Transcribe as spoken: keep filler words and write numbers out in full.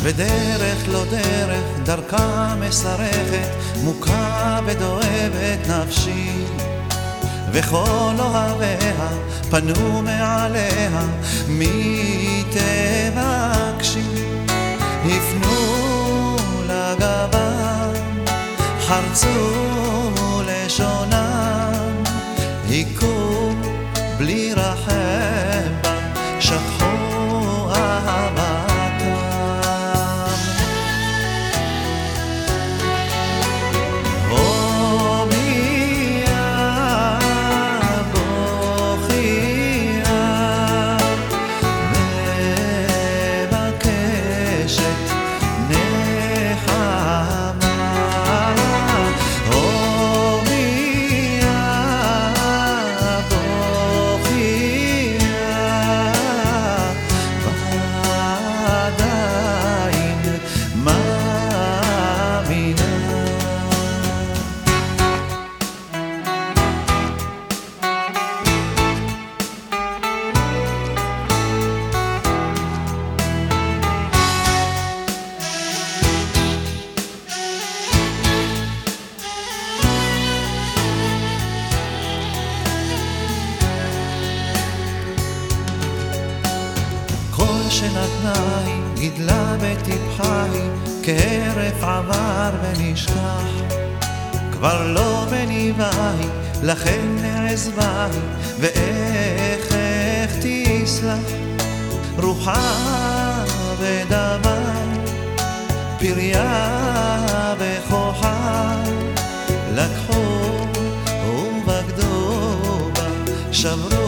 ודרך לא דרך דרכה מסרכת, מוכה ודואבת נפשי, וכל אוהביה פנו מעליה, מי תבקשי? הפנו לגבם, חרצו לשונם, היכו בלי רחם בה, שכחו אהבתם. הומיה בוכייה מבקשת נחמה, הומיה בוכייה ועדיין מאמינה. כל שנתנה היא גידלה וטיפחה היא, כהרף עבר ונשכח, כבר לא בניבה היא, לכן נעזבה היא, ואיך איך תסלח. רוחה ודמה, פריה וכוחה, לקחו ובגדו בה, שברו